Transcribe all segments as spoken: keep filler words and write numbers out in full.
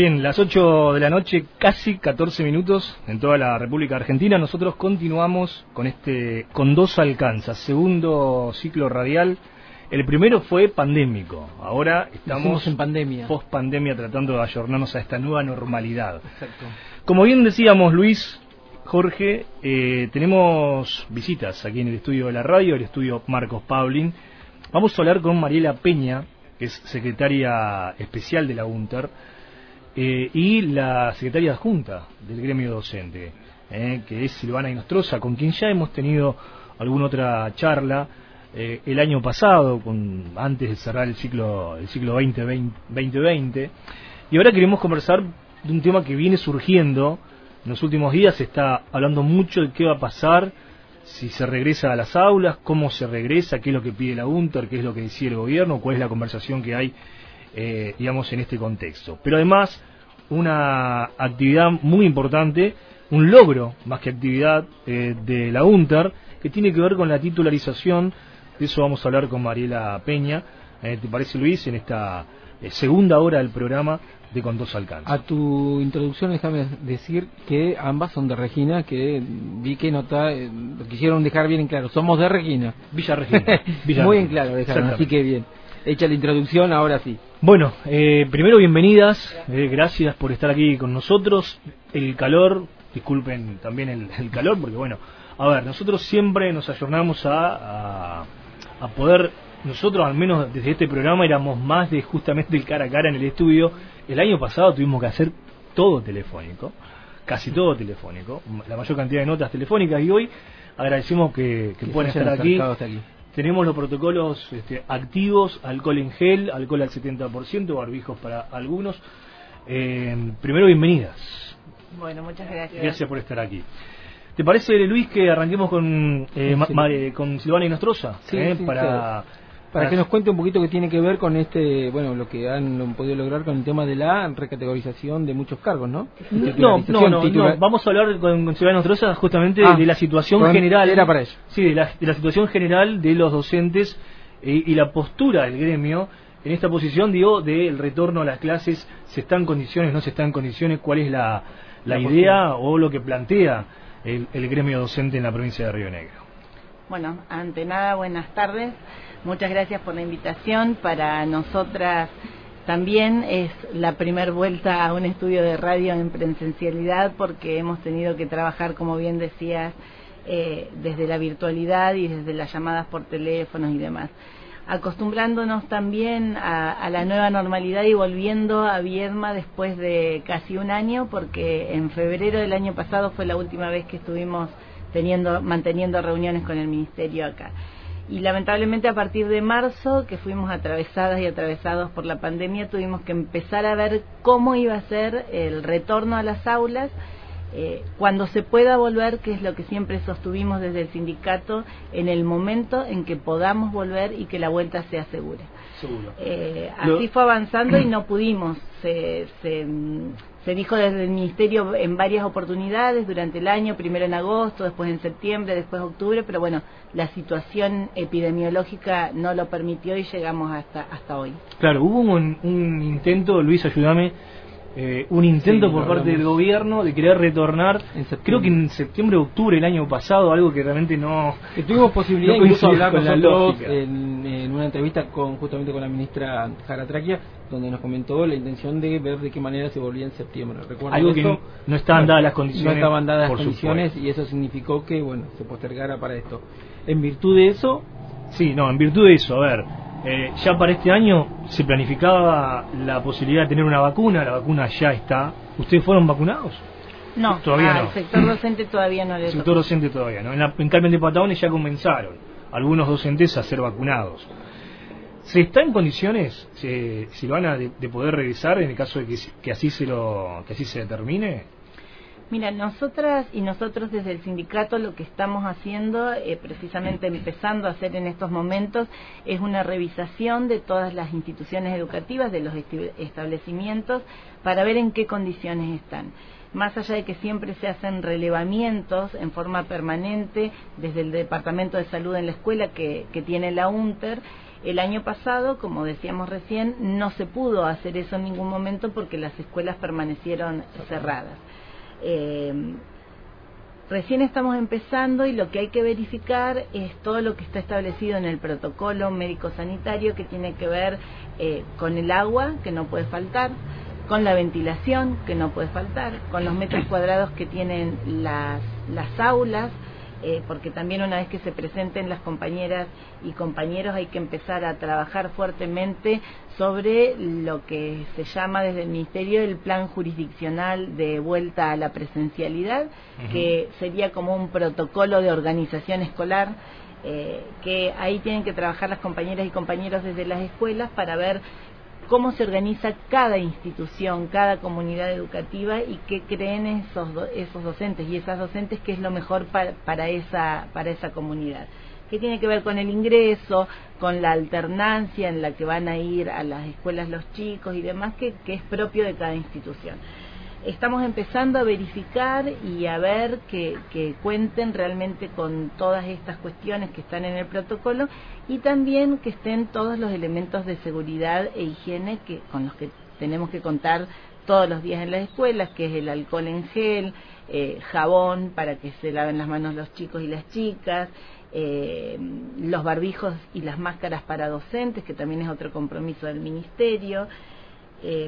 Bien, las ocho de la noche, casi catorce minutos en toda la República Argentina. Nosotros continuamos con este Con Dos Alcanza, segundo ciclo radial. El primero fue pandémico, ahora estamos en pandemia, post pandemia, tratando de ayornarnos a esta nueva normalidad. Exacto. Como bien decíamos, Luis, Jorge, eh, tenemos visitas aquí en el estudio de la radio, el estudio Marcos Paulin. Vamos a hablar con Mariela Peña, que es secretaria especial de la UNTER, eh, y la secretaria adjunta del gremio docente, eh, que es Silvana Inostroza, con quien ya hemos tenido alguna otra charla eh, el año pasado, con, antes de cerrar el ciclo el ciclo veinte veinte, y ahora queremos conversar de un tema que viene surgiendo en los últimos días. Se está hablando mucho de qué va a pasar, si se regresa a las aulas, cómo se regresa, qué es lo que pide la UNTER, qué es lo que decide el gobierno, cuál es la conversación que hay, eh, digamos, en este contexto. Pero además, una actividad muy importante, un logro más que actividad eh, de la UNTER, que tiene que ver con la titularización. De eso vamos a hablar con Mariela Peña. Eh, ¿Te parece, Luis? En esta eh, segunda hora del programa de Con Dos Alcanza. A tu introducción déjame decir que ambas son de Regina, que vi que nota, eh, lo quisieron dejar bien en claro, somos de Regina. Villa Regina. Villa Muy Regina. en claro dejaron, así que bien. Hecha la introducción, ahora sí. Bueno, eh, primero bienvenidas, eh, gracias por estar aquí con nosotros. El calor, disculpen también el, el calor, porque bueno, a ver, nosotros siempre nos ayornamos a, a, a poder... Nosotros, al menos desde este programa, éramos más de justamente el cara a cara en el estudio. El año pasado tuvimos que hacer todo telefónico, casi todo telefónico, la mayor cantidad de notas telefónicas, y hoy agradecemos que, que puedan estar aquí. aquí. Tenemos los protocolos este, activos, alcohol en gel, alcohol al setenta por ciento, barbijos para algunos. Eh, primero, bienvenidas. Bueno, muchas gracias. Gracias por estar aquí. ¿Te parece, Luis, que arranquemos con, eh, sí. ma, eh, con Silvana Inostroza? Sí, eh, sí, para... Claro. Para que nos cuente un poquito qué tiene que ver con este, bueno, lo que han podido lograr con el tema de la recategorización de muchos cargos, ¿no? No, no, no, no, vamos a hablar con, con Silvana Inostroza justamente ah, de la situación general. Era para eso. Sí, de la, de la situación general de los docentes eh, y la postura del gremio en esta posición, digo, del retorno a las clases. ¿Se está en condiciones, no se está en condiciones? ¿Cuál es la, la, la idea postura. o lo que plantea el, el gremio docente en la provincia de Río Negro? Bueno, ante nada, buenas tardes. Muchas gracias por la invitación. Para nosotras también es la primer vuelta a un estudio de radio en presencialidad, porque hemos tenido que trabajar, como bien decías, eh, desde la virtualidad y desde las llamadas por teléfonos y demás. Acostumbrándonos también a, a la nueva normalidad y volviendo a Viedma después de casi un año, porque en febrero del año pasado fue la última vez que estuvimos teniendo, manteniendo reuniones con el Ministerio acá. Y lamentablemente a partir de marzo, que fuimos atravesadas y atravesados por la pandemia, tuvimos que empezar a ver cómo iba a ser el retorno a las aulas, eh, cuando se pueda volver, que es lo que siempre sostuvimos desde el sindicato, en el momento en que podamos volver y que la vuelta sea segura. Seguro. Eh, así fue avanzando y no pudimos. Se, se, se dijo desde el Ministerio en varias oportunidades durante el año, primero en agosto, después en septiembre, después octubre, pero bueno, la situación epidemiológica no lo permitió y llegamos hasta hasta hoy. Claro, hubo un, un intento, Luis, ayúdame, eh, un intento sí, por parte del gobierno de querer retornar, creo que en septiembre o octubre del año pasado, algo que realmente no... Que tuvimos posibilidad no incluso hablar con nosotros en, en una entrevista con justamente con la ministra Jara Traquia, donde nos comentó la intención de ver de qué manera se volvía en septiembre. ¿Recuerdan algo eso? que no, no estaban dadas las condiciones. No estaban dadas las condiciones supuesto. Y eso significó que, bueno, se postergara para esto. En virtud de eso... Sí, no, en virtud de eso, a ver... Eh, ya para este año se planificaba la posibilidad de tener una vacuna, la vacuna ya está. ¿Ustedes fueron vacunados? No, todavía al no. sector docente todavía no le El sector docente todavía no. En, la, en Carmen de Patagones ya comenzaron algunos docentes a ser vacunados. ¿Se está en condiciones, se, Silvana, de, de poder regresar en el caso de que, que así se lo que así se determine? Mira, nosotras y nosotros desde el sindicato lo que estamos haciendo, eh, precisamente empezando a hacer en estos momentos, es una revisación de todas las instituciones educativas, de los establecimientos, para ver en qué condiciones están. Más allá de que siempre se hacen relevamientos en forma permanente desde el Departamento de Salud en la escuela que, que tiene la UNTER, El año pasado, como decíamos recién, no se pudo hacer eso en ningún momento porque las escuelas permanecieron cerradas. Eh, Recién estamos empezando y lo que hay que verificar es todo lo que está establecido en el protocolo médico-sanitario que tiene que ver eh, con el agua, que no puede faltar, con la ventilación, que no puede faltar, con los metros cuadrados que tienen las, las aulas, eh, porque también una vez que se presenten las compañeras y compañeros hay que empezar a trabajar fuertemente sobre lo que se llama desde el Ministerio el plan jurisdiccional de vuelta a la presencialidad, uh-huh. que sería como un protocolo de organización escolar, eh, que ahí tienen que trabajar las compañeras y compañeros desde las escuelas para ver cómo se organiza cada institución, cada comunidad educativa y qué creen esos do, esos docentes y esas docentes que es lo mejor para, para esa para esa comunidad. Que tiene que ver con el ingreso, con la alternancia en la que van a ir a las escuelas los chicos y demás, que, que es propio de cada institución. Estamos empezando a verificar y a ver que, que cuenten realmente con todas estas cuestiones que están en el protocolo y también que estén todos los elementos de seguridad e higiene que con los que tenemos que contar todos los días en las escuelas, que es el alcohol en gel, eh, jabón para que se laven las manos los chicos y las chicas, eh, los barbijos y las máscaras para docentes, que también es otro compromiso del Ministerio. Eh,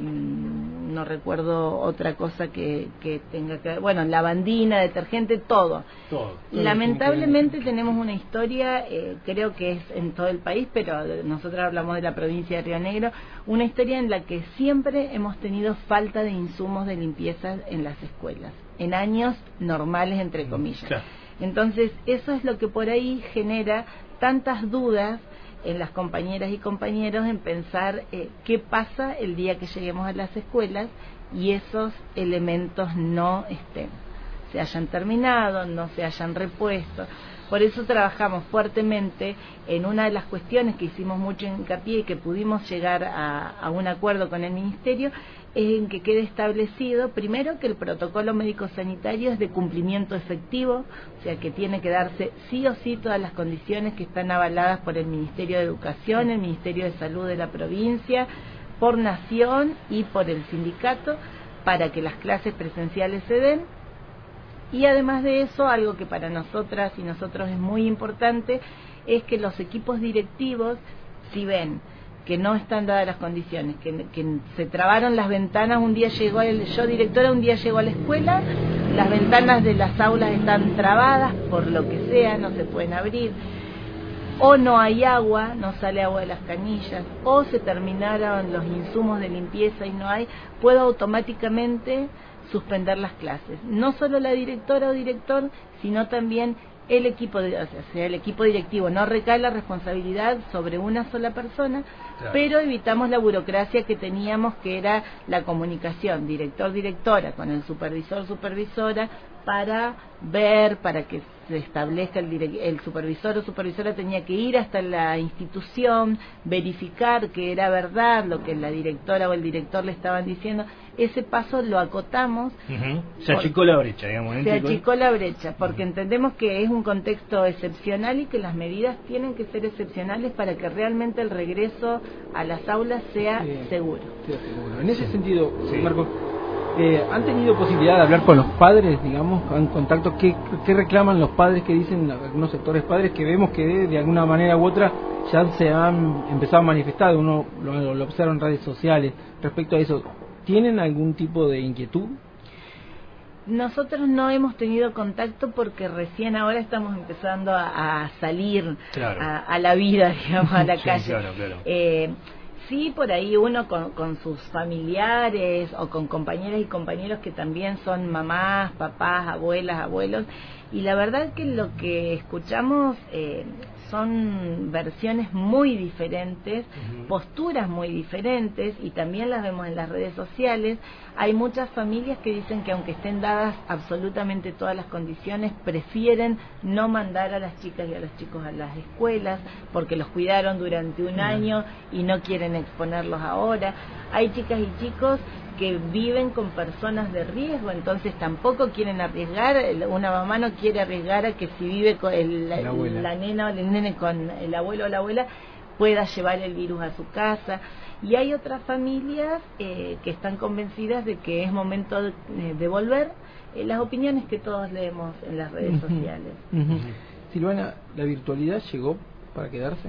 no recuerdo otra cosa que, que tenga que ver, bueno, lavandina, detergente, todo. todo, todo Lamentablemente tenemos una historia, eh, creo que es en todo el país, pero nosotros hablamos de la provincia de Río Negro, una historia en la que siempre hemos tenido falta de insumos de limpieza en las escuelas, en años normales, entre comillas. Claro. Entonces, eso es lo que por ahí genera tantas dudas en las compañeras y compañeros en pensar eh, qué pasa el día que lleguemos a las escuelas y esos elementos no estén, se hayan terminado, no se hayan repuesto. Por eso trabajamos fuertemente en una de las cuestiones que hicimos mucho hincapié y que pudimos llegar a, a un acuerdo con el Ministerio, es en que quede establecido, primero, que el protocolo médico-sanitario es de cumplimiento efectivo, o sea que tiene que darse sí o sí todas las condiciones que están avaladas por el Ministerio de Educación, el Ministerio de Salud de la provincia, por Nación y por el sindicato, para que las clases presenciales se den. Y además de eso, algo que para nosotras y nosotros es muy importante, es que los equipos directivos, si ven que no están dadas las condiciones, que, que se trabaron las ventanas, un día llegó el, yo directora un día llegó a la escuela, las ventanas de las aulas están trabadas por lo que sea, no se pueden abrir, o no hay agua, no sale agua de las canillas, o se terminaron los insumos de limpieza y no hay, puedo automáticamente suspender las clases. No solo la directora o director, sino también el equipo, de, o sea, el equipo directivo. No recae la responsabilidad sobre una sola persona, claro. Pero evitamos la burocracia que teníamos, que era la comunicación director-directora con el supervisor-supervisora para ver, para que se establezca el, direct, el supervisor o supervisora tenía que ir hasta la institución, verificar que era verdad lo que la directora o el director le estaban diciendo. Ese paso lo acotamos. Uh-huh. Se achicó por, la brecha, digamos. Se achicó la brecha, porque uh-huh. entendemos que es un contexto excepcional y que las medidas tienen que ser excepcionales para que realmente el regreso a las aulas sea sí, seguro. Sea seguro. En ese sentido, sí. Marcos, eh, ¿han tenido posibilidad de hablar con los padres, digamos, en contacto? ¿Qué, qué reclaman los padres, que dicen algunos sectores padres que vemos que de, de alguna manera u otra ya se han empezado a manifestar? Uno lo, lo observa en redes sociales respecto a eso. ¿Tienen algún tipo de inquietud? Nosotros no hemos tenido contacto porque recién ahora estamos empezando a, a salir claro. a, a la vida, digamos, a la sí, calle. Claro, claro. Eh, sí, por ahí uno con, con sus familiares o con compañeras y compañeros que también son mamás, papás, abuelas, abuelos, y la verdad que lo que escuchamos eh, son versiones muy diferentes, uh-huh. posturas muy diferentes, y también las vemos en las redes sociales. Hay muchas familias que dicen que aunque estén dadas absolutamente todas las condiciones, prefieren no mandar a las chicas y a los chicos a las escuelas porque los cuidaron durante un uh-huh. año y no quieren exponerlos ahora. Hay chicas y chicos que viven con personas de riesgo, entonces tampoco quieren arriesgar, una mamá no quiere arriesgar a que si vive con el, la, la nena o el nene con el abuelo o la abuela pueda llevar el virus a su casa. Y hay otras familias eh, que están convencidas de que es momento de, de volver. Eh, las opiniones que todos leemos en las redes uh-huh. sociales. Uh-huh. Silvana, ¿la virtualidad llegó para quedarse?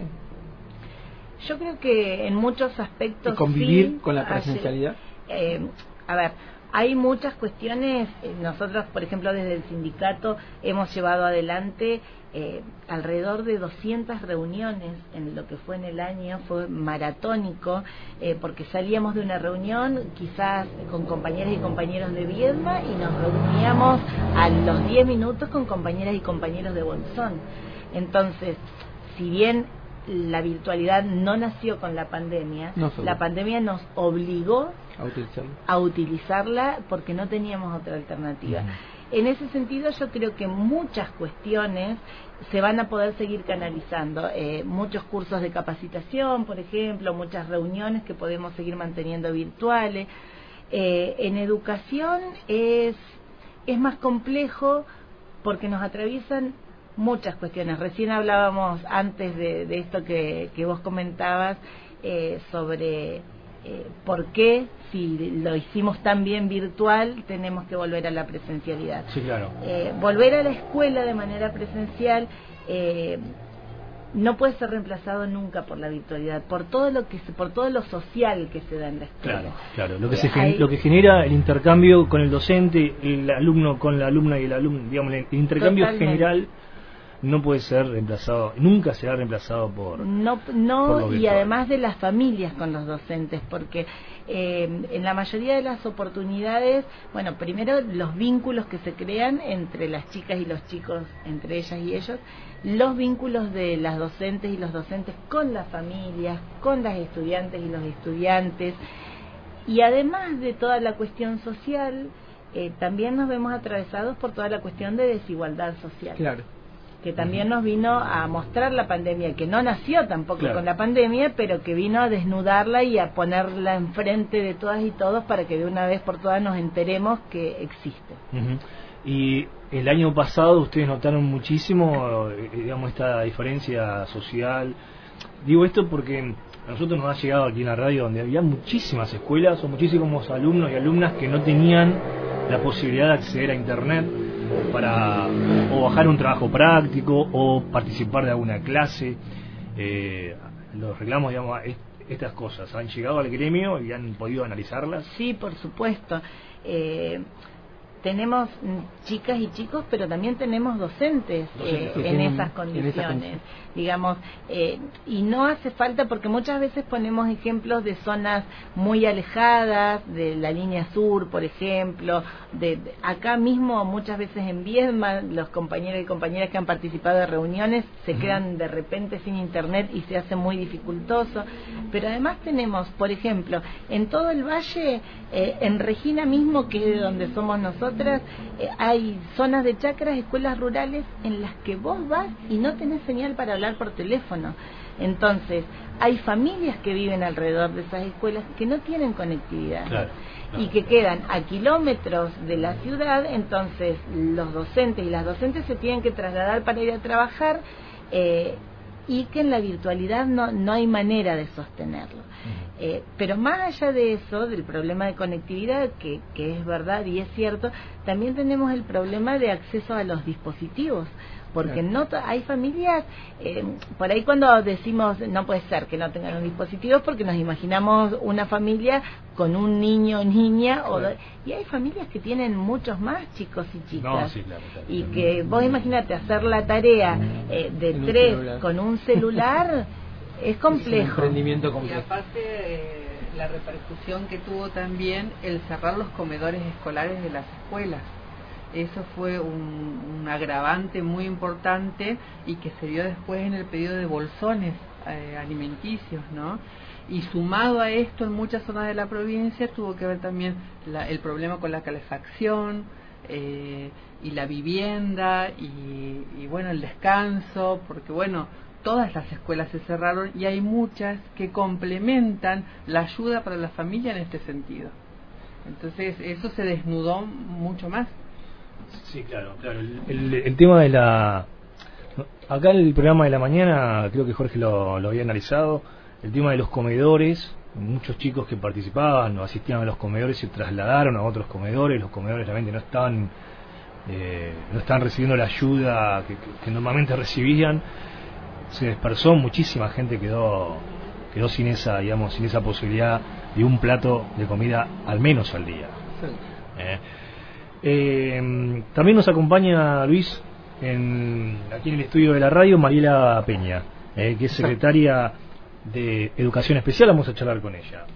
Yo creo que en muchos aspectos ¿Y convivir sí, con la presencialidad? Eh, a ver, hay muchas cuestiones. Nosotros, por ejemplo, desde el sindicato hemos llevado adelante eh, alrededor de doscientas reuniones en lo que fue en el año. Fue maratónico, eh, porque salíamos de una reunión quizás con compañeras y compañeros de Viedma y nos reuníamos a los diez minutos con compañeras y compañeros de Bolsón. Entonces, si bien la virtualidad no nació con la pandemia, no la pandemia nos obligó a utilizarla. a utilizarla porque no teníamos otra alternativa. Uh-huh. En ese sentido, yo creo que muchas cuestiones se van a poder seguir canalizando. Eh, muchos cursos de capacitación, por ejemplo, muchas reuniones que podemos seguir manteniendo virtuales. Eh, en educación es, es más complejo porque nos atraviesan muchas cuestiones. Recién hablábamos antes de, de esto que, que vos comentabas eh, sobre eh, por qué, si lo hicimos tan bien virtual, tenemos que volver a la presencialidad. Sí, claro. Eh, volver a la escuela de manera presencial eh, no puede ser reemplazado nunca por la virtualidad, por todo lo que se, por todo lo social que se da en la escuela. Claro, claro. Lo que, se Hay, lo que genera el intercambio con el docente, el alumno con la alumna y el alumno, digamos, el intercambio totalmente. General no puede ser reemplazado, nunca será reemplazado por no no por y además de las familias con los docentes, porque eh, en la mayoría de las oportunidades, bueno, primero los vínculos que se crean entre las chicas y los chicos, entre ellas y ellos, los vínculos de las docentes y los docentes con las familias, con las estudiantes y los estudiantes, y además de toda la cuestión social, eh, también nos vemos atravesados por toda la cuestión de desigualdad social. Claro. Que también nos vino a mostrar la pandemia, que no nació tampoco claro. con la pandemia, pero que vino a desnudarla y a ponerla enfrente de todas y todos para que de una vez por todas nos enteremos que existe. Uh-huh. Y el año pasado ustedes notaron muchísimo, digamos, esta diferencia social. Digo esto porque a nosotros nos ha llegado aquí en la radio donde había muchísimas escuelas o muchísimos alumnos y alumnas que no tenían la posibilidad de acceder a internet para o bajar un trabajo práctico o participar de alguna clase. Eh, los reclamos, digamos, est estas cosas han llegado al gremio y han podido analizarlas. Sí, por supuesto. Eh, tenemos chicas y chicos, pero también tenemos docentes, docentes eh, en, esas condiciones, en esa digamos, eh, y no hace falta, porque muchas veces ponemos ejemplos de zonas muy alejadas, de la línea sur, por ejemplo, de, de acá mismo muchas veces en Viedma, los compañeros y compañeras que han participado de reuniones se uh-huh. quedan de repente sin internet y se hace muy dificultoso, pero además tenemos, por ejemplo, en todo el valle, eh, en Regina mismo, que es de donde somos nosotros, Eh, hay zonas de chacras, escuelas rurales en las que vos vas y no tenés señal para hablar por teléfono. Entonces, hay familias que viven alrededor de esas escuelas que no tienen conectividad. Claro, claro. Y que quedan a kilómetros de la ciudad. Entonces, los docentes y las docentes se tienen que trasladar para ir a trabajar, eh, y que en la virtualidad no, no hay manera de sostenerlo. Uh-huh. Eh, pero más allá de eso, del problema de conectividad, que, que es verdad y es cierto, también tenemos el problema de acceso a los dispositivos, porque no hay familias, eh, por ahí cuando decimos no puede ser que no tengan un dispositivo, porque nos imaginamos una familia con un niño o niña, o do, y hay familias que tienen muchos más chicos y chicas, no, sí, claro, claro. Y que vos imagínate hacer la tarea eh, de en tres un con un celular, es complejo. Es un emprendimiento complejo. Y aparte eh, la repercusión que tuvo también el cerrar los comedores escolares de las escuelas. Eso fue un, un agravante muy importante y que se vio después en el pedido de bolsones eh, alimenticios, ¿no? Y sumado a esto, en muchas zonas de la provincia tuvo que ver también la, el problema con la calefacción eh, y la vivienda y, y bueno, el descanso, porque bueno, todas las escuelas se cerraron y hay muchas que complementan la ayuda para la familia en este sentido. Entonces eso se desnudó mucho más. Sí, claro, claro. El, el, el tema de la Acá en el programa de la mañana, creo que Jorge lo, lo había analizado, el tema de los comedores. Muchos chicos que participaban o asistían a los comedores se trasladaron a otros comedores. Los comedores realmente no estaban eh, no estaban recibiendo la ayuda que, que, que normalmente recibían. Se dispersó, muchísima gente quedó quedó sin esa, digamos, sin esa posibilidad de un plato de comida al menos al día. Sí. Eh, eh, también nos acompaña Luis en, aquí en el estudio de la radio, Mariela Peña, eh, que es secretaria de Educación Especial. Vamos a charlar con ella.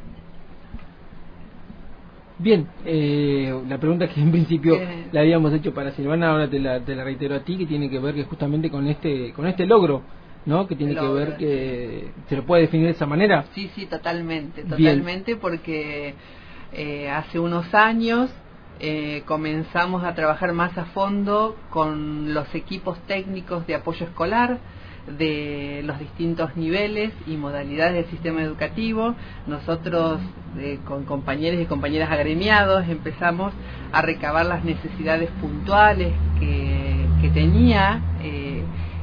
Bien, eh, la pregunta que en principio eh. la habíamos hecho para Silvana, ahora te la, te la reitero a ti, que tiene que ver que justamente con este con este logro, ¿no? Que tiene logro, que ver que sí. ¿Se lo puede definir de esa manera? Sí, sí, totalmente, totalmente. Bien. Porque eh, hace unos años eh, comenzamos a trabajar más a fondo con los equipos técnicos de apoyo escolar de los distintos niveles y modalidades del sistema educativo. Nosotros eh, con compañeros y compañeras agremiados empezamos a recabar las necesidades puntuales que, que tenía eh,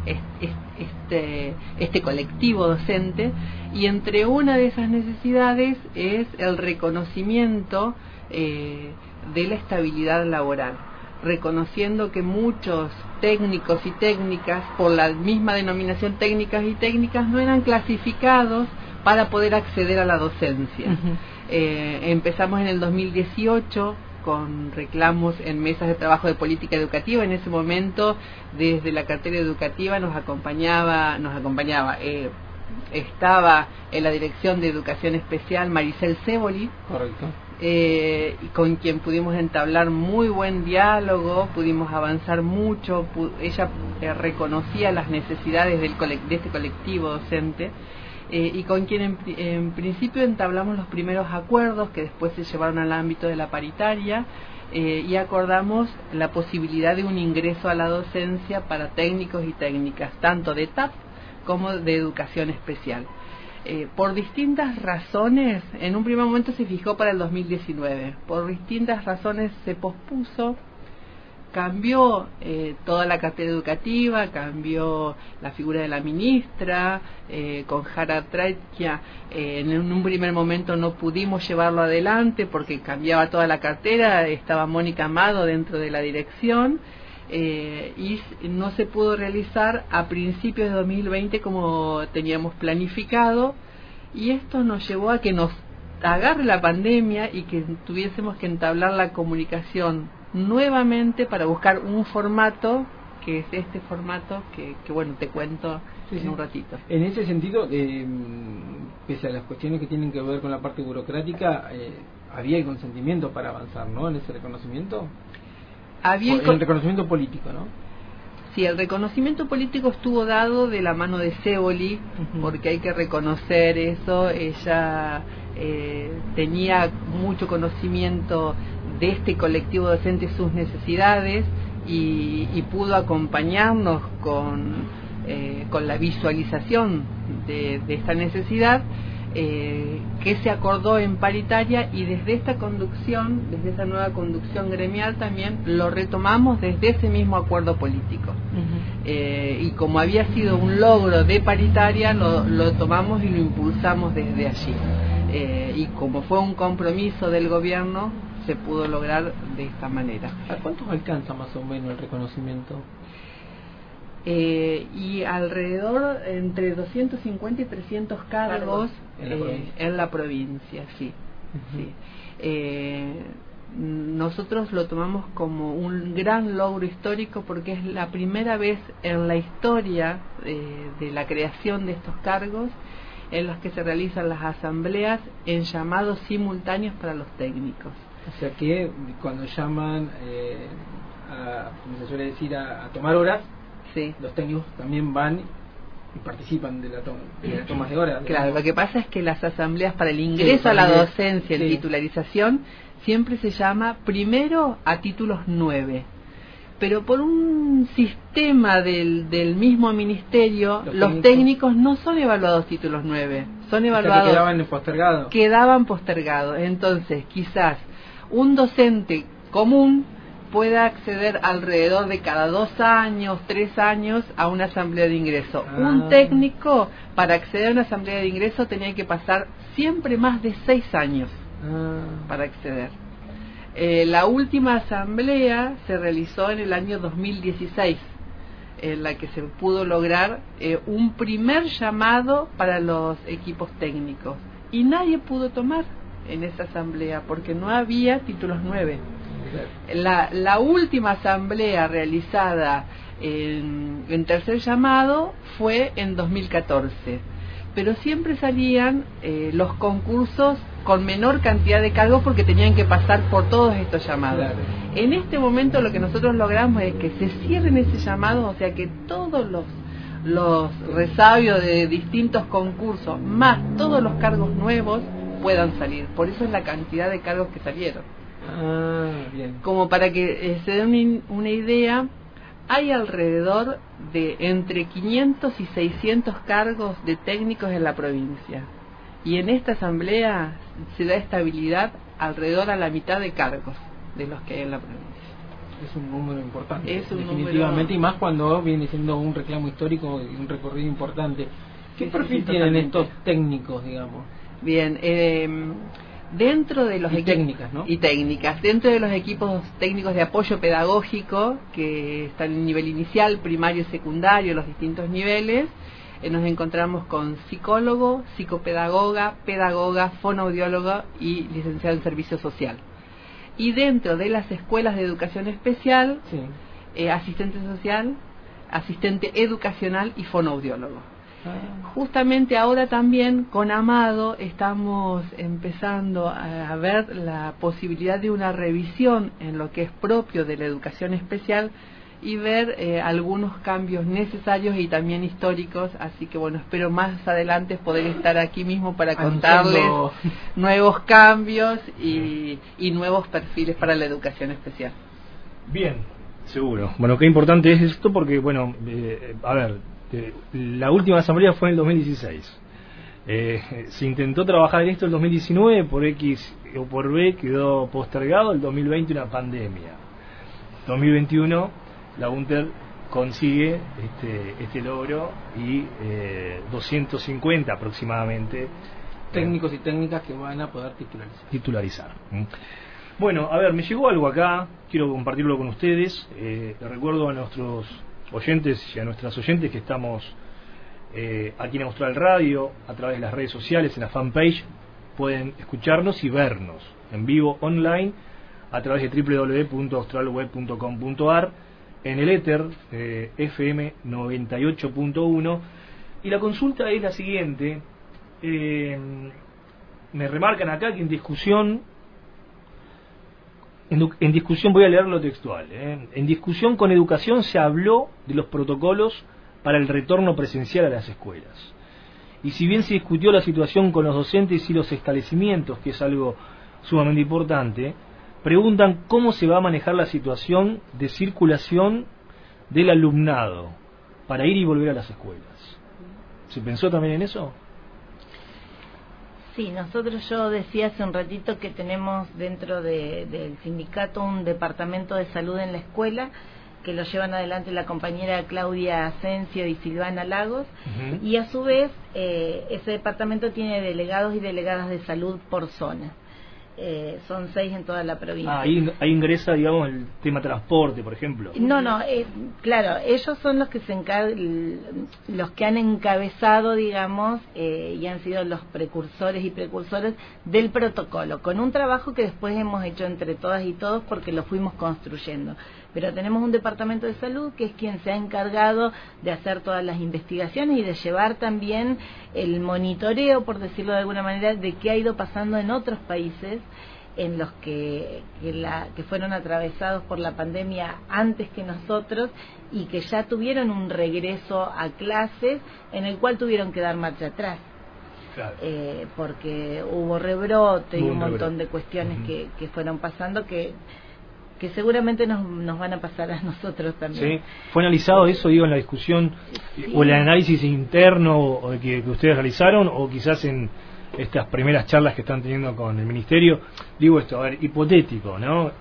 este, este colectivo docente, y entre una de esas necesidades es el reconocimiento eh, de la estabilidad laboral, reconociendo que muchos técnicos y técnicas, por la misma denominación técnicas y técnicas, no eran clasificados para poder acceder a la docencia. Uh-huh. Eh, empezamos en el dos mil dieciocho con reclamos en mesas de trabajo de política educativa. En ese momento, desde la cartera educativa nos acompañaba, nos acompañaba, eh, estaba en la dirección de Educación Especial Maricel Ceboli. Correcto. Eh, con quien pudimos entablar muy buen diálogo, pudimos avanzar mucho. Pu- ella eh, reconocía las necesidades del colect- de este colectivo docente, eh, y con quien en, en principio entablamos los primeros acuerdos que después se llevaron al ámbito de la paritaria, eh, y acordamos la posibilidad de un ingreso a la docencia para técnicos y técnicas, tanto de T A P como de educación especial. Eh, por distintas razones, en un primer momento se fijó para el dos mil diecinueve, por distintas razones se pospuso, cambió eh, toda la cartera educativa, cambió la figura de la ministra, eh, con Jara Traitia, eh, en un primer momento no pudimos llevarlo adelante porque cambiaba toda la cartera, estaba Mónica Amado dentro de la dirección, Eh, y no se pudo realizar a principios de dos mil veinte como teníamos planificado, y esto nos llevó a que nos agarre la pandemia y que tuviésemos que entablar la comunicación nuevamente para buscar un formato, que es este formato que, que bueno, te cuento sí, en sí. un ratito. En ese sentido, eh, pese a las cuestiones que tienen que ver con la parte burocrática, eh, había el consentimiento para avanzar, ¿no?, en ese reconocimiento. Había el, el reconocimiento político, ¿no? Sí, el reconocimiento político estuvo dado de la mano de Ceboli, uh-huh. porque hay que reconocer eso. Ella eh, tenía mucho conocimiento de este colectivo docente, sus necesidades, y, y pudo acompañarnos con, eh, con la visualización de, de esta necesidad, Eh, que se acordó en paritaria, y desde esta conducción, desde esa nueva conducción gremial también lo retomamos desde ese mismo acuerdo político. Uh-huh. Eh, y como había sido un logro de paritaria, lo, lo tomamos y lo impulsamos desde allí. Eh, y como fue un compromiso del gobierno, se pudo lograr de esta manera. ¿A cuántos alcanza más o menos el reconocimiento? Eh, y alrededor entre doscientos cincuenta y trescientos cargos en la, eh, en la provincia, sí. Uh-huh. sí. Eh, nosotros lo tomamos como un gran logro histórico porque es la primera vez en la historia eh, de la creación de estos cargos en los que se realizan las asambleas en llamados simultáneos para los técnicos. O sea que cuando llaman, eh, a, como se suele decir, a, a tomar horas, sí. los técnicos también van y participan de la toma de, la toma de horas. Claro, lo que pasa es que las asambleas para el ingreso sí, a la docencia, sí. en titularización, siempre se llama primero a títulos nueve. Pero por un sistema del, del mismo ministerio, los, los técnicos, técnicos no son evaluados títulos nueve, son evaluados... O sea, quedaban postergados. Quedaban postergados. Entonces, quizás un docente común pueda acceder alrededor de cada dos años, tres años a una asamblea de ingreso. Ah. Un técnico, para acceder a una asamblea de ingreso, tenía que pasar siempre más de seis años ah. para acceder. Eh, la última asamblea se realizó en el año dos mil dieciséis, en la que se pudo lograr eh, un primer llamado para los equipos técnicos. Y nadie pudo tomar en esa asamblea porque no había títulos nueve. La, la última asamblea realizada en, en tercer llamado fue en dos mil catorce, pero siempre salían eh, los concursos con menor cantidad de cargos porque tenían que pasar por todos estos llamados. Claro. En este momento lo que nosotros logramos es que se cierren ese llamado, o sea que todos los los resabios de distintos concursos más todos los cargos nuevos puedan salir. Por eso es la cantidad de cargos que salieron. Ah, bien. Como para que eh, se den una idea, hay alrededor de entre quinientos y seiscientos cargos de técnicos en la provincia. Y en esta asamblea se da estabilidad alrededor a la mitad de cargos de los que hay en la provincia. Es un número importante, es un definitivamente, número... y más cuando viene siendo un reclamo histórico y un recorrido importante. ¿Qué perfil tienen estos técnicos, digamos? Bien, eh, dentro de los y técnicas, ¿no? Y técnicas, dentro de los equipos técnicos de apoyo pedagógico que están en nivel inicial, primario, secundario, los distintos niveles, eh, nos encontramos con psicólogo, psicopedagoga, pedagoga, fonoaudióloga y licenciado en servicio social. Y dentro de las escuelas de educación especial, sí. eh, asistente social, asistente educacional y fonoaudiólogo. Ah. Justamente ahora también con Amado estamos empezando a ver la posibilidad de una revisión en lo que es propio de la educación especial y ver eh, algunos cambios necesarios y también históricos, así que bueno, espero más adelante poder estar aquí mismo para contarles Anunciando. nuevos cambios y, y nuevos perfiles para la educación especial. Bien, seguro. Bueno, qué importante es esto porque, bueno, eh, a ver, eh, la última asamblea fue en el dos mil dieciséis. Eh, se intentó trabajar en esto en el dos mil diecinueve, por X o por B quedó postergado, el dos mil veinte una pandemia. dos mil veintiuno la UNTER consigue este, este logro y eh, doscientos cincuenta aproximadamente técnicos y técnicas que van a poder titularizar. titularizar. Bueno, a ver, me llegó algo acá, quiero compartirlo con ustedes. Eh, les recuerdo a nuestros oyentes y a nuestras oyentes que estamos eh, aquí en Austral Radio, a través de las redes sociales, en la fanpage, pueden escucharnos y vernos en vivo online a través de doble u doble u doble u punto austral web punto com punto a r, en el éter eh, F M noventa y ocho punto uno, y la consulta es la siguiente. Eh, me remarcan acá que en discusión en, en discusión voy a leer lo textual eh, en discusión con educación se habló de los protocolos para el retorno presencial a las escuelas, y si bien se discutió la situación con los docentes y los establecimientos, que es algo sumamente importante, preguntan cómo se va a manejar la situación de circulación del alumnado para ir y volver a las escuelas. ¿Se pensó también en eso? Sí, nosotros, yo decía hace un ratito que tenemos dentro de, del sindicato un departamento de salud en la escuela que lo llevan adelante la compañera Claudia Asensio y Silvana Lagos, uh-huh. y a su vez eh, ese departamento tiene delegados y delegadas de salud por zona. Eh, son seis en toda la provincia. Ah, ahí, ahí ingresa, digamos, el tema transporte, por ejemplo. No, no, eh, claro, ellos son los que se encar- los que han encabezado, digamos, eh, y han sido los precursores y precursores del protocolo, con un trabajo que después hemos hecho entre todas y todos porque lo fuimos construyendo. Pero tenemos un departamento de salud que es quien se ha encargado de hacer todas las investigaciones y de llevar también el monitoreo, por decirlo de alguna manera, de qué ha ido pasando en otros países en los que, que, la, que fueron atravesados por la pandemia antes que nosotros y que ya tuvieron un regreso a clases en el cual tuvieron que dar marcha atrás. Claro. Eh, porque hubo rebrote y un, un montón rebrote. de cuestiones uh-huh. que, que fueron pasando que que seguramente nos, nos van a pasar a nosotros también. ¿Sí? ¿Fue analizado eso, digo, en la discusión sí. o el análisis interno o de que, que ustedes realizaron, o quizás en estas primeras charlas que están teniendo con el Ministerio? Digo esto, a ver, hipotético, ¿no?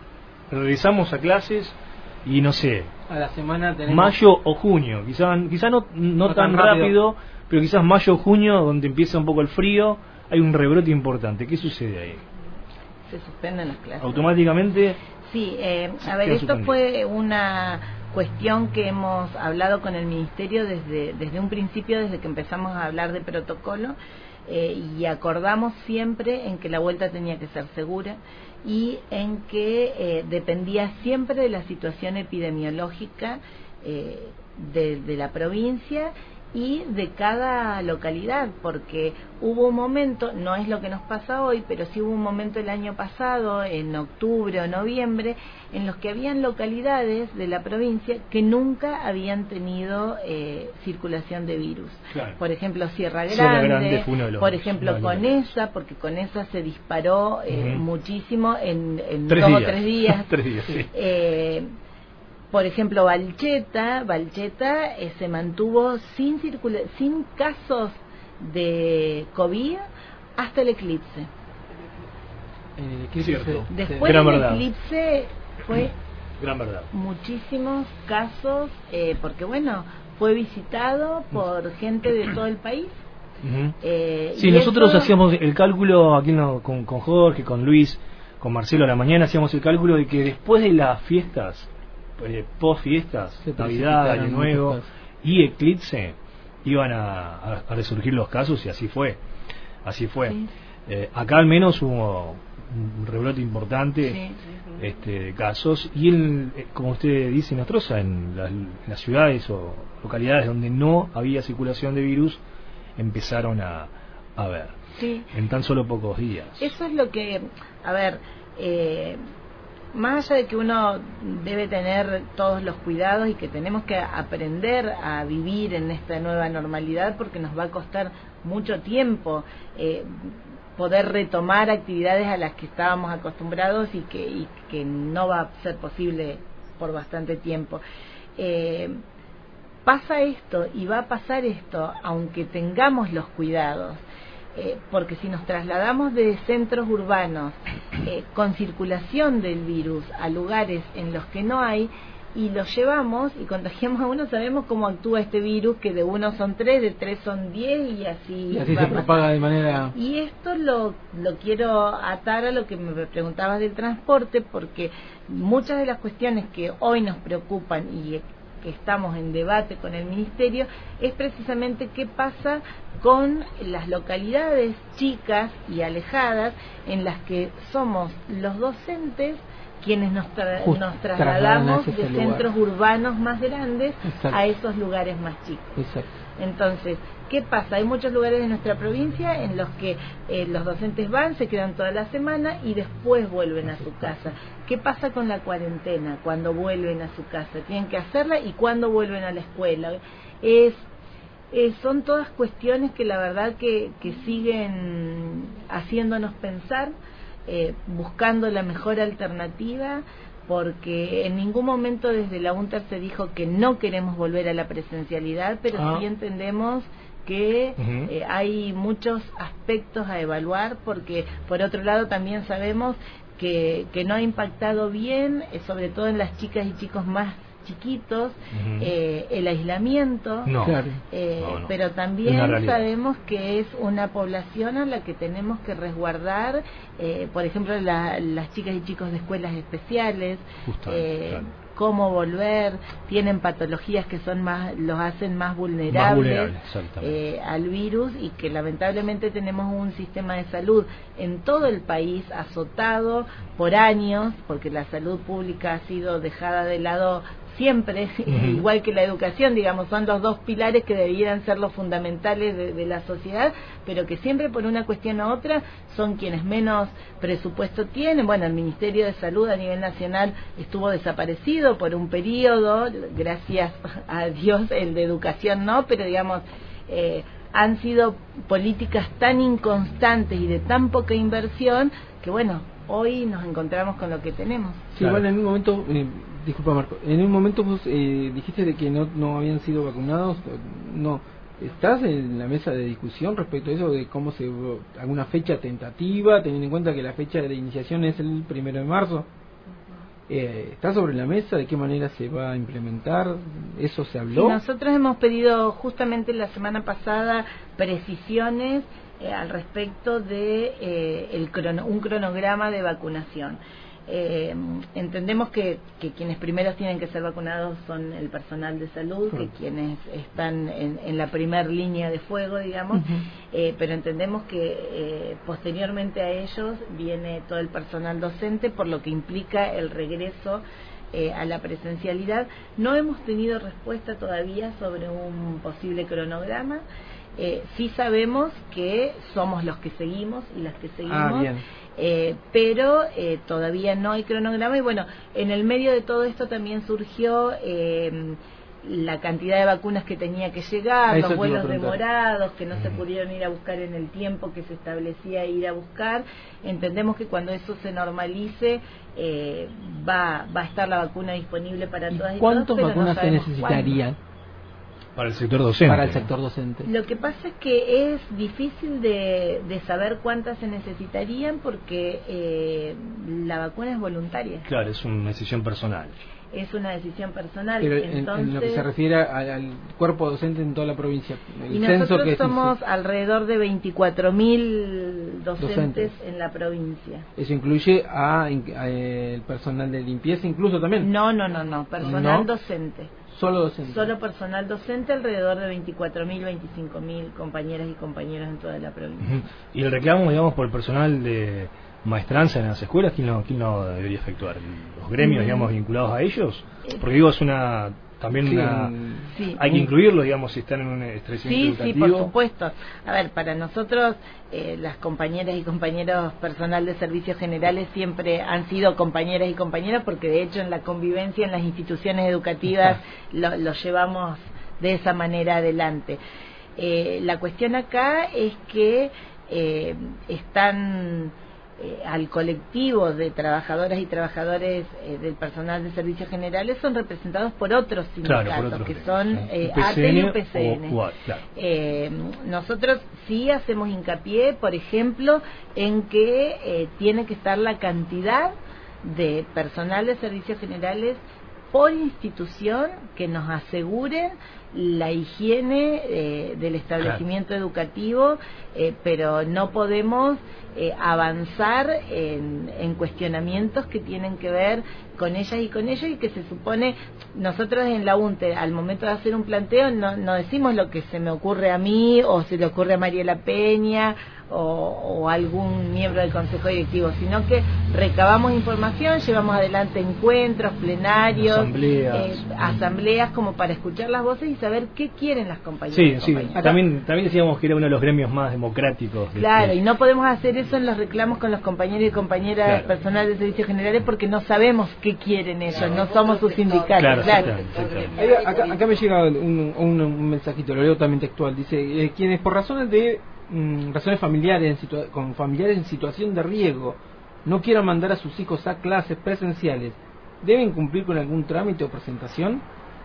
regresamos a clases y no sé, a la semana tenemos mayo o junio, quizás quizá no, no, no tan, tan rápido. rápido, pero quizás mayo o junio, donde empieza un poco el frío, hay un rebrote importante. ¿Qué sucede ahí? Se suspenden las clases. Automáticamente. Sí, eh, a ver, esto suspendido. Fue una cuestión que hemos hablado con el Ministerio desde, desde un principio, desde que empezamos a hablar de protocolo, eh, y acordamos siempre en que la vuelta tenía que ser segura y en que eh, dependía siempre de la situación epidemiológica eh, de, de la provincia y de cada localidad, porque hubo un momento, no es lo que nos pasa hoy, pero sí hubo un momento el año pasado, en octubre o noviembre, en los que habían localidades de la provincia que nunca habían tenido eh, circulación de virus. Claro. Por ejemplo, Sierra Grande, Sierra Grande fue uno de los, por ejemplo, Conesa, porque Conesa se disparó eh, uh-huh. muchísimo en, en dos días. o tres días. tres días, sí. Eh, Por ejemplo, Valcheta, Valcheta eh, se mantuvo sin circula sin casos de COVID hasta el eclipse. Eh, ¿qué Cierto. Después Gran del verdad. eclipse fue Gran verdad. muchísimos casos, eh, porque bueno, fue visitado por gente de todo el país. Uh-huh. eh, sí, nosotros eso... hacíamos el cálculo aquí no, con, con Jorge, con Luis, con Marcelo a la mañana, hacíamos el cálculo de que después de las fiestas, Eh, post fiestas, Navidad, Año Nuevo y eclipse, iban a, a, a resurgir los casos, y así fue, así fue. Sí. Eh, acá al menos hubo un rebrote importante sí, sí, sí. Este, de casos, y el, como usted dice, Nostroza, en las, en las ciudades o localidades donde no había circulación de virus, empezaron a, a ver, sí. en tan solo pocos días. Eso es lo que, a ver, eh, más allá de que uno debe tener todos los cuidados y que tenemos que aprender a vivir en esta nueva normalidad, porque nos va a costar mucho tiempo eh, poder retomar actividades a las que estábamos acostumbrados y que, y que no va a ser posible por bastante tiempo. Eh, pasa esto y va a pasar esto aunque tengamos los cuidados. Eh, porque si nos trasladamos de centros urbanos eh, con circulación del virus a lugares en los que no hay y los llevamos y contagiamos a uno, sabemos cómo actúa este virus, que de uno son tres, de tres son diez y así, y así se propaga de manera... Y esto lo, lo quiero atar a lo que me preguntabas del transporte, porque muchas de las cuestiones que hoy nos preocupan y que estamos en debate con el Ministerio es precisamente qué pasa con las localidades chicas y alejadas en las que somos los docentes quienes nos, tra Just, nos trasladamos de centros lugar. urbanos más grandes Exacto. a esos lugares más chicos. Exacto. Entonces, ¿qué pasa? Hay muchos lugares de nuestra provincia en los que eh, los docentes van, se quedan toda la semana y después vuelven a su casa. ¿Qué pasa con la cuarentena cuando vuelven a su casa? Tienen que hacerla, y cuando vuelven a la escuela. Es, eh, son todas cuestiones que la verdad que, que siguen haciéndonos pensar, eh, buscando la mejor alternativa, porque en ningún momento desde la UNTER se dijo que no queremos volver a la presencialidad, pero ah. sí entendemos que uh-huh. eh, hay muchos aspectos a evaluar, porque por otro lado también sabemos que, que no ha impactado bien, eh, sobre todo en las chicas y chicos más chiquitos, uh-huh. eh, el aislamiento, no. eh, no, no. pero también sabemos que es una población a la que tenemos que resguardar, eh, por ejemplo la, las chicas y chicos de escuelas especiales, eh, claro. cómo volver, tienen patologías que son más, los hacen más vulnerables, más vulnerables eh, al virus, y que lamentablemente tenemos un sistema de salud en todo el país azotado por años, porque la salud pública ha sido dejada de lado siempre, uh-huh. igual que la educación, digamos, son los dos pilares que debieran ser los fundamentales de, de la sociedad, pero que siempre por una cuestión u otra son quienes menos presupuesto tienen. Bueno, el Ministerio de Salud a nivel nacional estuvo desaparecido por un periodo, gracias a Dios el de educación no, pero digamos, eh, han sido políticas tan inconstantes y de tan poca inversión que bueno, hoy nos encontramos con lo que tenemos. Sí, claro. Igual en un momento, eh, disculpa Marco, en un momento vos eh, dijiste de que no, no habían sido vacunados, no, ¿estás en la mesa de discusión respecto a eso, de cómo se, alguna fecha tentativa, teniendo en cuenta que la fecha de iniciación es el primero de marzo? Eh, ¿Está sobre la mesa? ¿De qué manera se va a implementar? ¿Eso se habló? Sí, nosotros hemos pedido justamente la semana pasada precisiones eh, al respecto de eh, el crono, un cronograma de vacunación. Eh, entendemos que, que quienes primero tienen que ser vacunados son el personal de salud, sí. que quienes están en, en la primer línea de fuego, digamos, uh-huh. eh, pero entendemos que eh, posteriormente a ellos viene todo el personal docente, por lo que implica el regreso eh, a la presencialidad. No hemos tenido respuesta todavía sobre un posible cronograma. Eh, sí sabemos que somos los que seguimos y las que seguimos, ah, bien. Eh, pero eh, todavía no hay cronograma. Y bueno, en el medio de todo esto también surgió eh, la cantidad de vacunas que tenía que llegar, los vuelos demorados que no se pudieron ir a buscar en el tiempo que se establecía ir a buscar. Entendemos que cuando eso se normalice eh, va, va a estar la vacuna disponible para todas y todos. ¿Cuántas vacunas no se necesitarían? Para el sector docente. Para el sector docente. Lo que pasa es que es difícil de, de saber cuántas se necesitarían porque eh, la vacuna es voluntaria. Claro, es una decisión personal. Es una decisión personal. Pero Entonces, en, en lo que se refiere al, al cuerpo docente en toda la provincia. El y censo nosotros que somos dice, alrededor de veinticuatro mil docentes, docentes en la provincia. ¿Eso incluye a, a, a el personal de limpieza incluso también? No, no, no, no, personal ¿No? docente. Solo docente. Solo personal docente, alrededor de veinticuatro mil, veinticinco mil compañeras y compañeros en toda la provincia. Uh-huh. Y el reclamo, digamos, por el personal de maestranza en las escuelas, ¿quién lo, quién lo debería efectuar? ¿Los gremios, mm. digamos, vinculados a ellos? Porque digo, es una... También sí, una, sí. hay que incluirlos, digamos, si están en un estreñimiento sí, educativo. Sí, por supuesto. A ver, para nosotros, eh, las compañeras y compañeros personal de servicios generales siempre han sido compañeras y compañeros, porque de hecho en la convivencia en las instituciones educativas lo, lo llevamos de esa manera adelante. Eh, la cuestión acá es que eh, están... Eh, al colectivo de trabajadoras y trabajadores eh, del personal de servicios generales son representados por otros sindicatos, claro, por otros que son sí. eh, A T E N y U P C N. O, o, claro. eh, nosotros sí hacemos hincapié, por ejemplo, en que eh, tiene que estar la cantidad de personal de servicios generales por institución que nos aseguren la higiene eh, del establecimiento claro. educativo, eh, pero no podemos eh, avanzar en, en cuestionamientos que tienen que ver con ellas y con ellos, y que se supone, nosotros en la U N T E al momento de hacer un planteo no, no decimos lo que se me ocurre a mí o se le ocurre a Mariela Peña o, o algún miembro del consejo directivo, sino que recabamos información, llevamos adelante encuentros, plenarios, asambleas, eh, asambleas como para escuchar las voces y saber qué quieren las compañeras. Sí, sí. También, también decíamos que era uno de los gremios más democráticos. Claro, de... y no podemos hacer eso en los reclamos con los compañeros y compañeras claro. personal de servicios generales porque no sabemos qué quieren ellos, claro. no somos sus sindicatos. Claro, claro. Sí, claro. Acá, acá me llega un, un, un mensajito, lo leo también textual. Dice, eh, quienes por razones de mm, razones familiares en situa con familiares en situación de riesgo no quieran mandar a sus hijos a clases presenciales, ¿deben cumplir con algún trámite o presentación?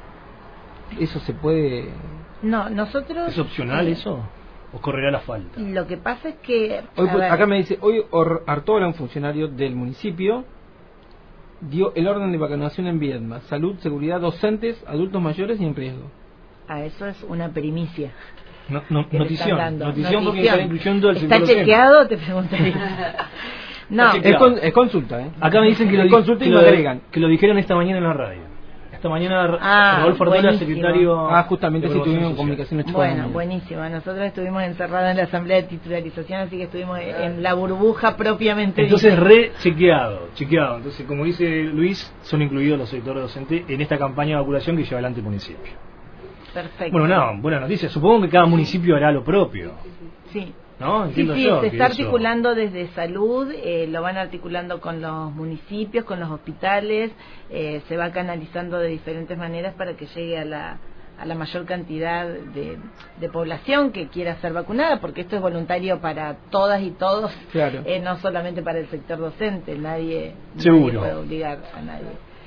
¿Eso se puede...? No, nosotros... ¿Es opcional eh, eso? ¿O correrá la falta? Lo que pasa es que... Hoy, acá me dice, hoy Artola, un funcionario del municipio, dio el orden de vacunación en Viedma. Salud, seguridad, docentes, adultos mayores y en riesgo. Ah, eso es una primicia. No, no, notición, notición, notición porque está incluyendo el sector. ¿Está chequeado? Te preguntaría. No, es, con, es consulta, ¿eh? Acá me dicen que, lo, consulta que, y lo, agregan. que lo dijeron esta mañana en la radio. Esta mañana ah, Rodolfo Artola, secretario... Ah, justamente sí estuvimos en comunicaciones. Bueno, buenísimo. Nosotros estuvimos encerrados en la asamblea de titularización, así que estuvimos en la burbuja propiamente. Entonces, re chequeado, chequeado. Entonces, como dice Luis, son incluidos los sectores docentes en esta campaña de vacunación que lleva adelante el municipio. Perfecto. Bueno, no, buena noticia. Supongo que cada municipio hará lo propio. Sí. ¿No? Entiendo sí, sí, yo se está eso... articulando desde salud, eh, lo van articulando con los municipios, con los hospitales, eh, se va canalizando de diferentes maneras para que llegue a la, a la mayor cantidad de, de población que quiera ser vacunada, porque esto es voluntario para todas y todos, claro. eh, no solamente para el sector docente, nadie, Seguro. nadie puede obligar a nadie.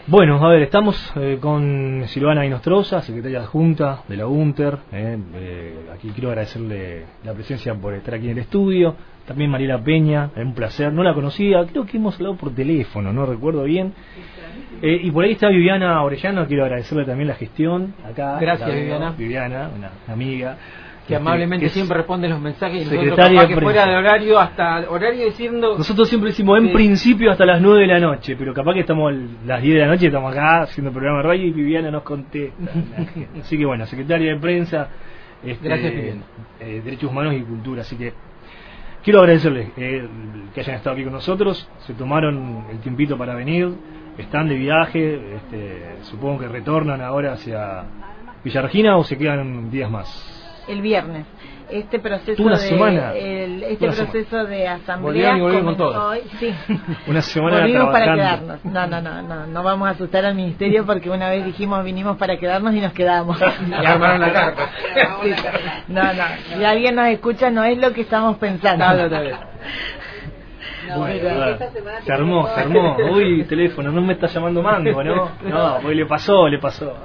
Bueno, a ver, estamos eh, con Silvana Inostroza, secretaria adjunta de la UNTER. Eh, eh, aquí quiero agradecerle la presencia por estar aquí en el estudio. También Mariela Peña, eh, un placer. No la conocía, creo que hemos hablado por teléfono, no recuerdo bien. Eh, y por ahí está Viviana Orellano, quiero agradecerle también la gestión. Acá, gracias, la, Viviana. Viviana, una, una amiga. Que amablemente que siempre responde los mensajes y nosotros secretaria capaz que de fuera de horario, hasta horario diciendo... Nosotros siempre decimos en sí. principio hasta las nueve de la noche, pero capaz que estamos a las diez de la noche, estamos acá haciendo el programa de radio y Viviana nos contesta. Así que bueno, secretaria de prensa, este, gracias, Viviana. Eh, Derechos Humanos y Cultura, así que quiero agradecerles eh, que hayan estado aquí con nosotros, se tomaron el tiempito para venir, están de viaje, este, supongo que retornan ahora hacia Villa Regina o se quedan días más. El viernes. Este proceso una de semana. El, este una proceso semana. de asamblea Volvieron y volvieron con comenzó todo. hoy. Sí. Una semana volvimos para trabajando. quedarnos. No, no, no, no, no vamos a asustar al ministerio porque una vez dijimos vinimos para quedarnos y nos quedamos. Y armaron la carta. Sí. No, no. Si alguien nos escucha no es lo que estamos pensando. No, no, no, no. No, bueno, pero bueno. esta semana se armó, se armó. Uy, teléfono, no me está llamando Mango, ¿no? No, pues le pasó, le pasó.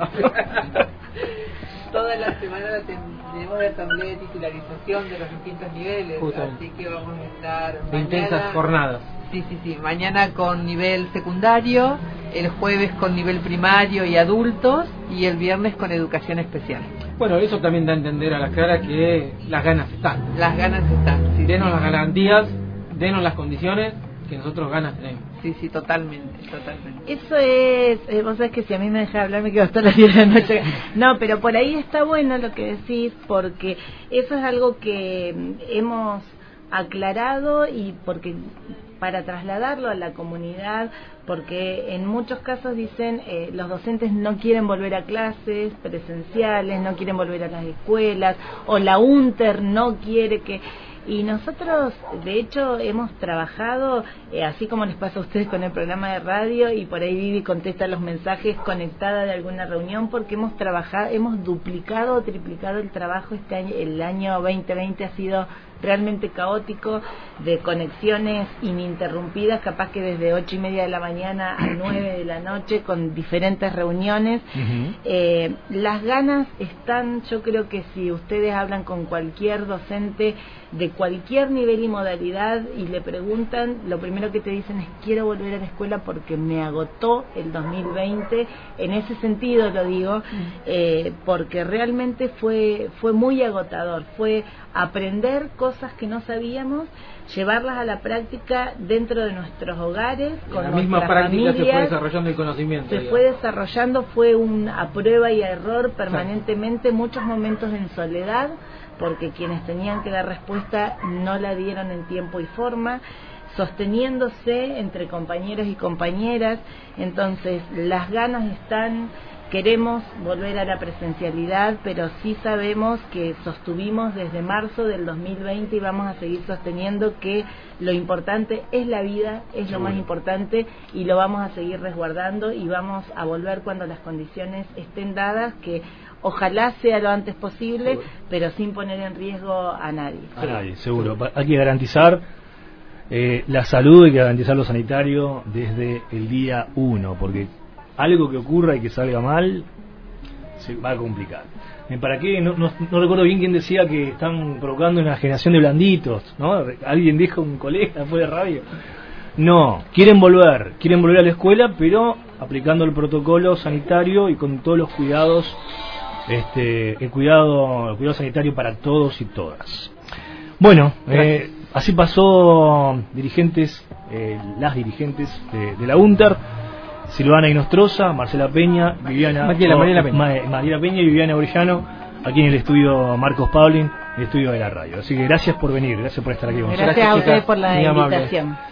Toda la semana la tenemos la asamblea de titularización de los distintos niveles, Justamente. así que vamos a estar De mañana, intensas jornadas. Sí, sí, sí, mañana con nivel secundario, el jueves con nivel primario y adultos y el viernes con educación especial. Bueno, eso también da a entender a las claras que las ganas están. Las ganas están, sí, Denos sí. las garantías, denos las condiciones, que nosotros ganas tenemos. Sí, sí, totalmente, totalmente. eso es, eh, vos sabés que si a mí me deja hablar me quedo hasta las diez de la noche. No, pero por ahí está bueno lo que decís, porque eso es algo que hemos aclarado y porque para trasladarlo a la comunidad, porque en muchos casos dicen eh, los docentes no quieren volver a clases presenciales, no quieren volver a las escuelas, o la UNTER no quiere que... Y nosotros, de hecho, hemos trabajado, eh, así como les pasa a ustedes con el programa de radio, y por ahí Vivi contesta los mensajes conectada de alguna reunión, porque hemos trabajado, hemos duplicado o triplicado el trabajo este año. El año veinte veinte ha sido realmente caótico, de conexiones ininterrumpidas, capaz que desde ocho y media de la mañana a nueve de la noche, con diferentes reuniones. Uh-huh. eh, las ganas están, yo creo que si ustedes hablan con cualquier docente de cualquier nivel y modalidad y le preguntan, lo primero que te dicen es quiero volver a la escuela porque me agotó el dos mil veinte, en ese sentido lo digo, eh, porque realmente fue fue muy agotador, fue aprender cosas que no sabíamos, llevarlas a la práctica dentro de nuestros hogares, con la misma nuestras práctica familias, se fue desarrollando el conocimiento. se digamos. fue desarrollando, fue una prueba y error permanentemente, muchos momentos en soledad, porque quienes tenían que dar respuesta no la dieron en tiempo y forma, sosteniéndose entre compañeros y compañeras. Entonces las ganas están, queremos volver a la presencialidad, pero sí sabemos que sostuvimos desde marzo del dos mil veinte y vamos a seguir sosteniendo que lo importante es la vida, es lo más importante, y lo vamos a seguir resguardando y vamos a volver cuando las condiciones estén dadas, que ojalá sea lo antes posible, seguro, pero sin poner en riesgo a nadie. A nadie, seguro. Hay que garantizar eh, la salud, hay que garantizar lo sanitario desde el día uno, porque algo que ocurra y que salga mal se va a complicar. ¿Para qué? No, no, no recuerdo bien quién decía que están provocando una generación de blanditos, ¿no? Alguien dijo, un colega fue de radio. No, quieren volver, quieren volver a la escuela, pero aplicando el protocolo sanitario y con todos los cuidados, este, el cuidado, el cuidado sanitario para todos y todas. Bueno, eh, así pasó dirigentes, eh, las dirigentes de, de la UNTER. Silvana Inostroza, Marcela Peña, Viviana Mariela, oh, Mariela Peña. Ma, Mariela Peña y Viviana Orellano, aquí en el estudio Marcos Paulin, el estudio de la radio. Así que gracias por venir, gracias por estar aquí con nosotros. Gracias, gracias a ustedes chicas, por la muy invitación. amable.